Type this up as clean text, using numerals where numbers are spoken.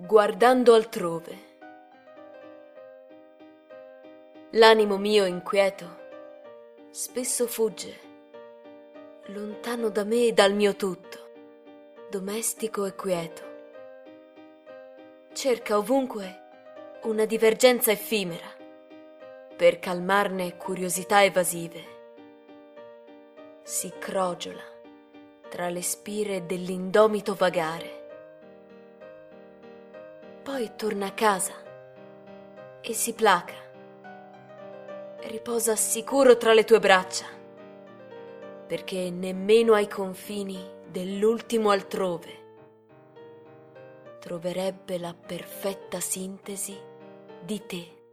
Guardando altrove. L'animo mio inquieto spesso fugge, lontano da me e dal mio tutto, domestico e quieto. Cerca ovunque una divergenza effimera, per calmarne curiosità evasive. Si crogiola tra le spire dell'indomito vagare. Poi torna a casa e si placa. Riposa sicuro tra le tue braccia, perché nemmeno ai confini dell'ultimo altrove troverebbe la perfetta sintesi di te.